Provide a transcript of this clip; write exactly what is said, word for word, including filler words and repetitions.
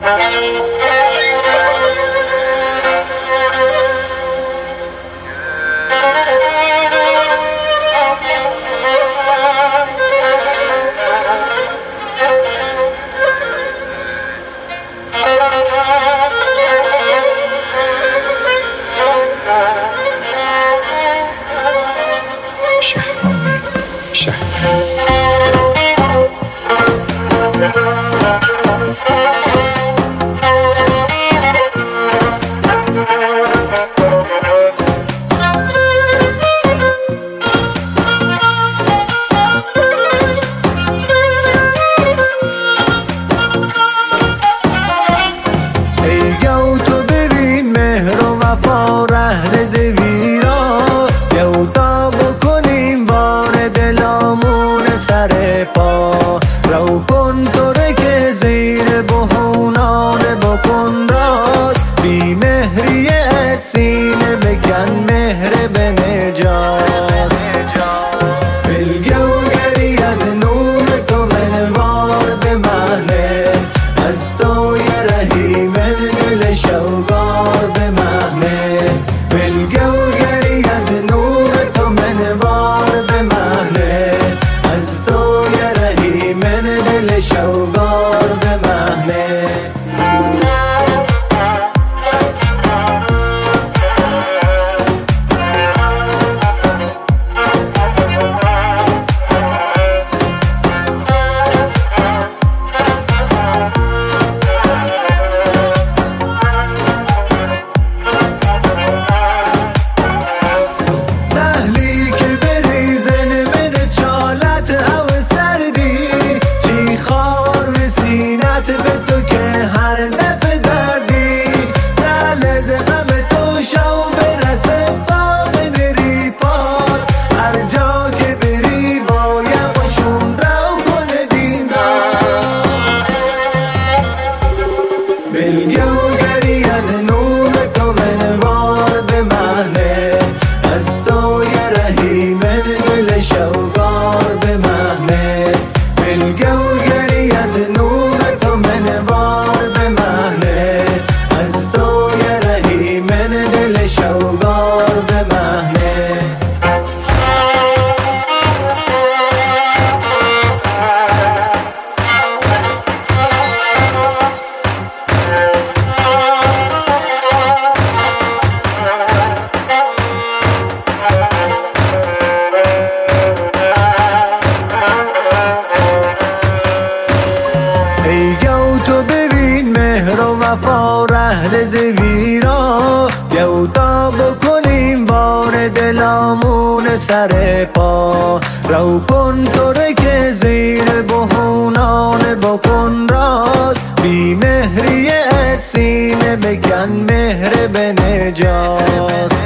رو کن تو که زیر بهونان بکن راست، بی مهری از سینه بکن مهر به نجاست. بلگه و گری از نور تو منوار به مهنه، از تو یه رهی من دل شوگار به مهنه. بلگه و گری از نور تو منوار به مهنه، از تو یه رهی من دل شوگار به مهنه. بلگه و گری از نور تو منوار به مهنه، از تو یه رهی من دل شوگار به مهنه. بلگه و گری از نور تو منوار به مهنه، از تو یه رهی من دل شوگار به مهنه. وفا رهل زویرا یودا بکنیم بار دلامون سر پا. رو کن تو که زیر بهونان بکن راست، بی مهری از سینه بکن مهر به نجاست.